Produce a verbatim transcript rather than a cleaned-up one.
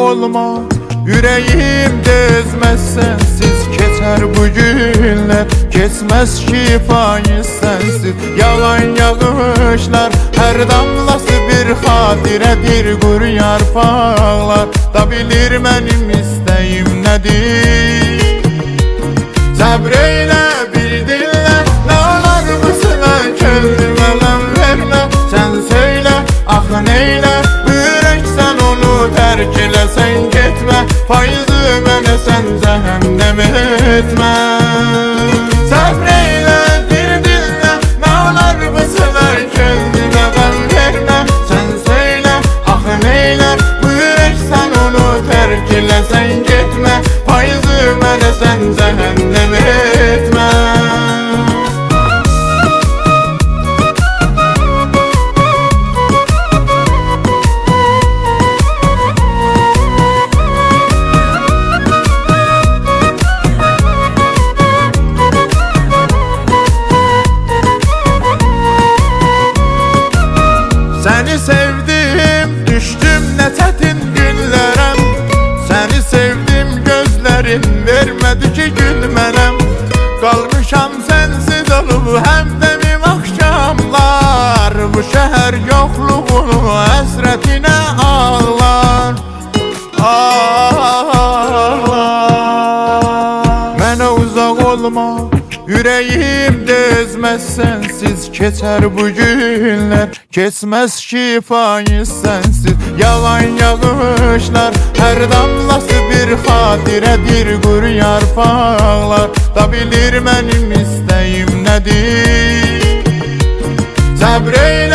olma, yüreğimde özmez sensiz. Keçer bu günler, kesmez şifayı sensiz. Yalan yağışlar, her damlası bir hadiredir. Quru yarpaqlar da bilir mənim istəyim nədir. Səbr eylə, bir dinlə, nə olar bu sıla könlümə mən vermə. Sən söylə, axı neylə, ürək sən onu tərk elə. Sən getmə, faizi mənə sən cəhənnəm etmə. Səbr eylə, bir dinlə, nə olar bu sıla könlümə mən vermə. Sən söylə, axı neylə, ürək sən onu tərk elə. Sən getmə, faizi mənə sən cəhənnəm etmə. Səni sevdim, düşdüm nə çətin günlərəm. Səni sevdim, gözlərin vermədi ki gülmərəm. Qalmışam sənsiz olub həmdəmim axşamlar. Bu şəhər yoxluğunu həsrətinə ağlar, ağlar. Mənə uzaq olma, yüreğimde özmez sensiz. Keçer bu günler, kesmez şifayı sensiz. Yalan yağışlar, her damlası bir hadiredir. Quru yarpaqlar da bilir mənim istəyim nədir. Səbr eylə,